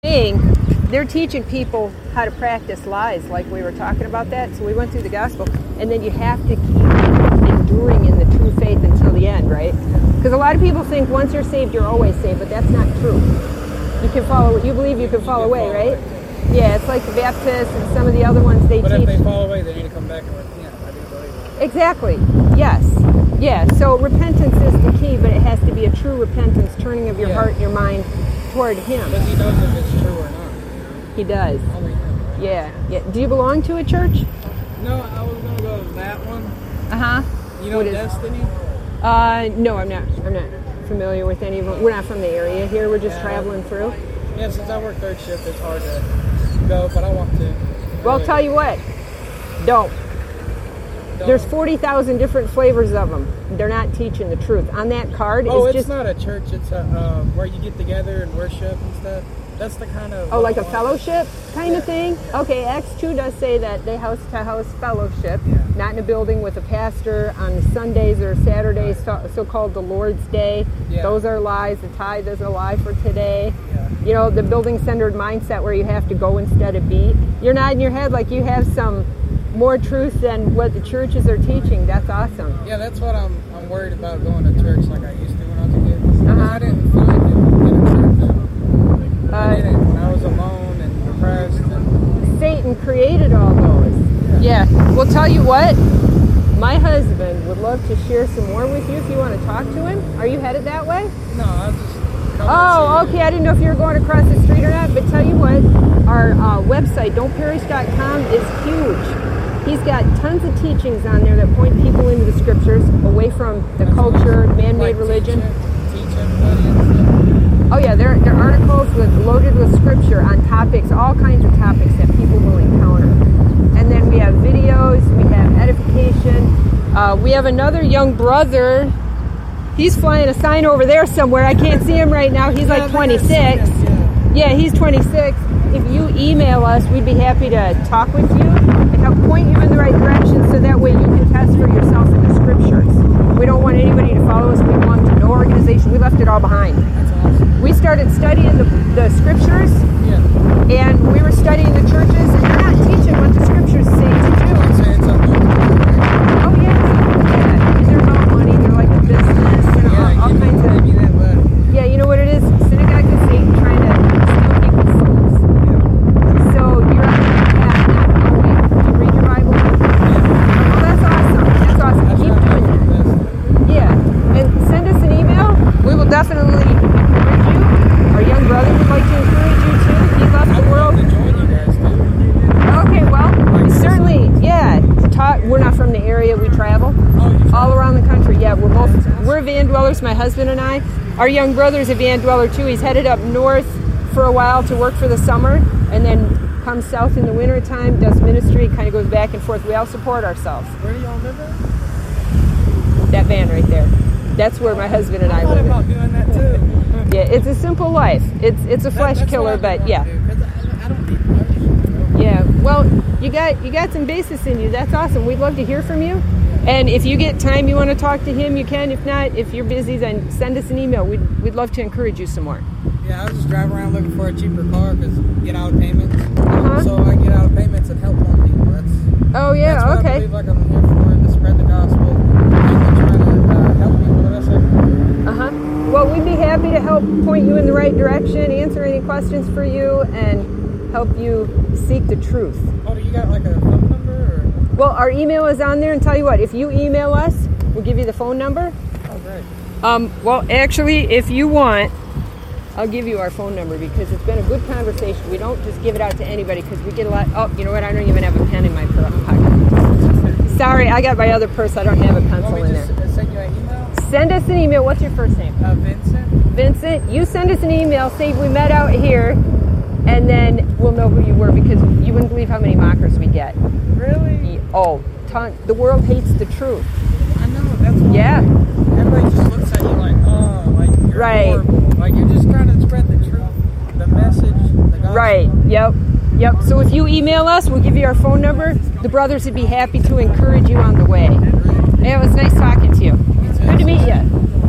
saying they're teaching people how to practice lies, like we were talking about that. So we went through the gospel, and then you have to keep enduring in the true faith until the end, right? Because a lot of people think once you're saved, you're always saved, but that's not true. You can follow. You believe you can fall away, right? Yeah, it's like the Baptists and some of the other ones they teach. But if they fall away, they need to come back and repent. I do believe that. Exactly. Yes. Yeah. So repentance is the key, but it has to be a true repentance, turning of your heart and your mind toward Him. Because He knows if it's true or not. He does. Only Him, right? Yeah. Yeah. Do you belong to a church? No, I was gonna go to that one. You know What is- Destiny? No, I'm not familiar with any of them. We're not from the area here. We're just traveling through. Yeah, since I work third shift, it's hard to go, but I want to. Well, I'll tell you what. Don't. There's 40,000 different flavors of them. They're not teaching the truth. On that card, it's just not a church. It's a where you get together and worship and stuff. That's the kind of like a fellowship kind of thing. Okay, Acts 2 does say that they house-to-house fellowship, not in a building with a pastor on Sundays or Saturdays, so-called the Lord's Day. Yeah. Those are lies. The tithe is a lie for today. You know, the building-centered mindset where you have to go instead of be. You're nodding your head like you have some more truth than what the churches are teaching. That's awesome. Yeah, that's what I'm worried about going to church like I used to when I was a kid. I didn't find it in a church. I did it when I was alone and depressed. And Satan created all those. Yeah. Well, tell you what, my husband would love to share some more with you if you want to talk to him. Are you headed that way? No, I was just okay. I didn't know if you were going across the street or not, but tell you what, our website, don'tperish.com, is huge. He's got tons of teachings on there that point people into the scriptures, away from the culture, man-made religion. Teach everybody and stuff. Oh yeah, they're articles loaded with scripture on topics, all kinds of topics that people will encounter. And then we have videos, we have edification. We have another young brother. He's flying a sign over there somewhere. I can't see him right now. He's like 26. Yeah, he's 26. If you email us, we'd be happy to talk with you and help point you in the right direction so that way you can test for yourself in the scriptures. We don't want anybody to follow us. We belong to no organization. We left it all behind. That's awesome. We started studying the scriptures, and we were studying the churches, and they're not teaching what the scriptures say to do. Oh, yeah. They're about money. They're like a business. All kinds of... Yeah, you know what it is? Synagogue is Satan trying to steal people's souls. So you're on the path not knowing. Do you read your Bible? Oh, that's awesome. That's awesome. Keep doing that. Yeah. And send us an email. We will definitely encourage you. Our young brother would like to encourage you too. He left the world. Okay, well, certainly, we're not from the area. We travel all around the country. Yeah, we're van dwellers, my husband and I. Our young brother's a van dweller too. He's headed up north for a while to work for the summer, and then comes south in the winter time, does ministry, kind of goes back and forth. We all support ourselves. Where do y'all live at? That van right there. That's where my husband and I live. I thought about doing that too. Yeah, it's a simple life. It's a flesh killer, but yeah. I don't need Yeah, well, you got some basis in you. That's awesome. We'd love to hear from you. And if you get time, you want to talk to him, you can. If not, if you're busy, then send us an email. We'd love to encourage you some more. Yeah, I was just driving around looking for a cheaper car because get out of payments. So I get out of payments and help more people. That's what okay. I believe like I'm here for, to spread the gospel and try to help people the best I can. Well, we'd be happy to help point you in the right direction, answer any questions for you, and help you seek the truth. Oh, do you got like a phone number? Or? Well, our email is on there, and tell you what, if you email us, we'll give you the phone number. Oh, great. Well, actually, if you want, I'll give you our phone number because it's been a good conversation. We don't just give it out to anybody because we get a lot. Oh, you know what? I don't even have a pen in my pocket. Sorry, I got my other purse. I don't have a pencil in there. Send you an email? Send us an email. What's your first name? Vincent. Vincent, you send us an email. Say we met out here, and then we'll know who you were because you wouldn't believe how many mockers we get. Really? Oh, ton. The world hates the truth. I know. That's why. Yeah. Everybody just looks at you like, oh, like you're horrible. Like you're just trying to spread the truth, the message, the gospel. Right. Yep. So if you email us, we'll give you our phone number. The brothers would be happy to encourage you on the way. Hey, it was nice talking to you. Good to meet you.